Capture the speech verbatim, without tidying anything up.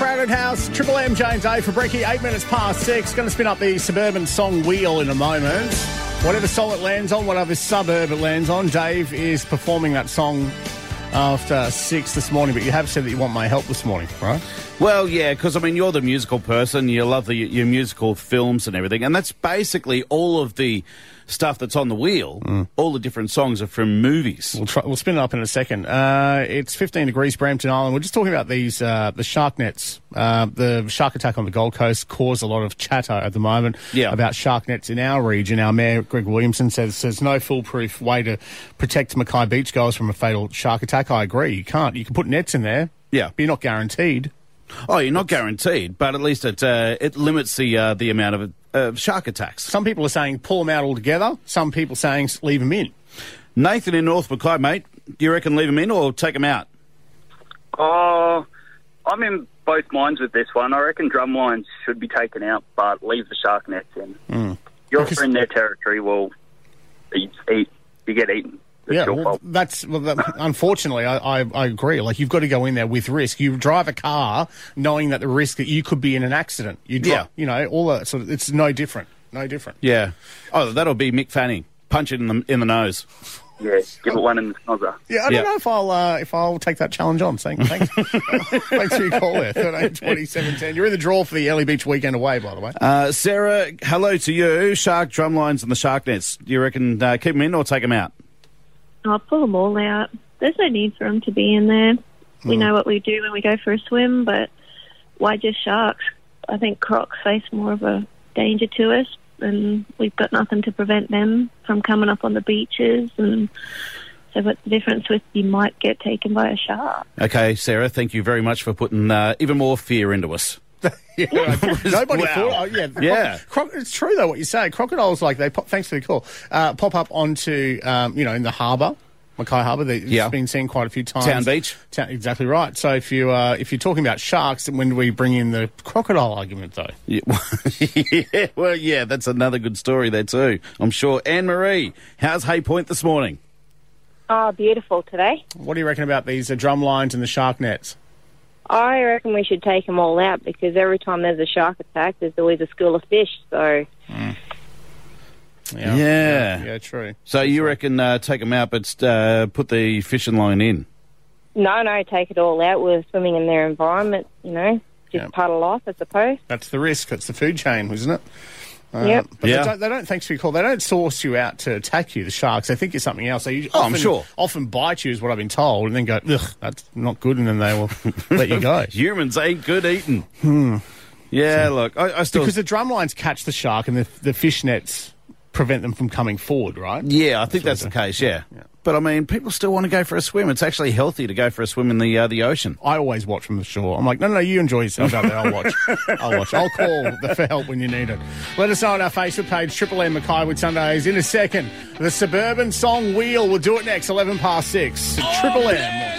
Crowded House, Triple M, James A for Brekkie, eight minutes past six. Going to spin up the suburban song wheel in a moment. Whatever song it lands on, whatever suburb it lands on, Dave is performing that song after six this morning, but you have said that you want my help this morning, right? Well, yeah, because, I mean, you're the musical person. You love the, your musical films and everything, and that's basically all of the stuff that's on the wheel. Mm. All the different songs are from movies. We'll try, we'll spin it up in a second. Uh, it's fifteen degrees, Brampton Island. We're just talking about these uh, the shark nets. Uh, the shark attack on the Gold Coast caused a lot of chatter at the moment yeah. about shark nets in our region. Our Mayor, Greg Williamson, says there's no foolproof way to protect Mackay beachgoers from a fatal shark attack. I agree. You can't. You can put nets in there, yeah, but you're not guaranteed. Oh, you're not guaranteed, but at least it uh, it limits the uh, the amount of uh, shark attacks. Some people are saying pull them out altogether. Some people saying leave them in. Nathan in North Mackay, mate, do you reckon leave them in or take them out? Oh, I'm in both minds with this one. I reckon drum lines should be taken out, but leave the shark nets in. Mm. You're Because- in their territory, well, eat, eat, you get eaten. It's Yeah, your well, fault. that's well, that, unfortunately, I, I, I agree. Like, you've got to go in there with risk. You drive a car knowing that the risk that you could be in an accident. You drive, Yeah. you know, all that sort of. It's no different. No different. Yeah. Oh, that'll be Mick Fanning. Punch it in the in the nose. Yeah, give it one in the snozzer. Yeah, I don't Yeah. know if I'll uh, if I'll take that challenge on. Thanks, thanks, thanks for your call there. thirteen twenty seventeen. You're in the draw for the Early Beach weekend away, by the way. Uh, Sarah, hello to you. Shark drum lines and the shark nets. Do you reckon uh, keep them in or take them out? I'll pull them all out. There's no need for them to be in there. We Mm. know what we do when we go for a swim, but why just sharks? I think crocs face more of a danger to us, and we've got nothing to prevent them from coming up on the beaches. And so what's the difference with you might get taken by a shark? Okay, Sarah, thank you very much for putting uh, even more fear into us. Yeah, nobody Wow. thought. Oh, yeah, the Yeah. Croc, croc, it's true though what you say. Crocodiles, like they pop. Thanks for the call. Uh, pop up onto, um, you know, in the harbour, Mackay Harbour. They, Yeah. It's been seen quite a few times. Town Beach. Ta- exactly right. So if you uh, if you're talking about sharks, then when do we bring in the crocodile argument though? Yeah, yeah, well, yeah, that's another good story there too, I'm sure. Anne-Marie, how's Hay Point this morning? Oh, beautiful today. What do you reckon about these uh, drum lines and the shark nets? I reckon we should take them all out because every time there's a shark attack, there's always a school of fish. So, Yeah. Yeah. Yeah, yeah, true. So you reckon uh, take them out but uh, put the fishing line in? no, no, take it all out. We're swimming in their environment, you know, just Yeah. puddle off, I suppose. That's the risk. That's the food chain, isn't it? Uh, Yep. But Yeah. they, don't, they don't, thanks for your call, they don't source you out to attack you, the sharks. They think you're something else. They Oh, often, I'm sure. often bite you is what I've been told, and then go, ugh, that's not good, and then they will let you go. Humans ain't good eating. Yeah, look, I, I still... Because the drum lines catch the shark and the, the fish nets prevent them from coming forward, right? Yeah, I think That's that's what the case, yeah. Yeah. But, I mean, people still want to go for a swim. It's actually healthy to go for a swim in the uh, the ocean. I always watch from the shore. I'm like, no, no, no, you enjoy yourself out there. I'll watch. I'll watch. I'll call the, for help when you need it. Let us know on our Facebook page, Triple M Mackay with Sundays. In a second, the Suburban Song Wheel. We'll do it next, eleven past six. Triple M.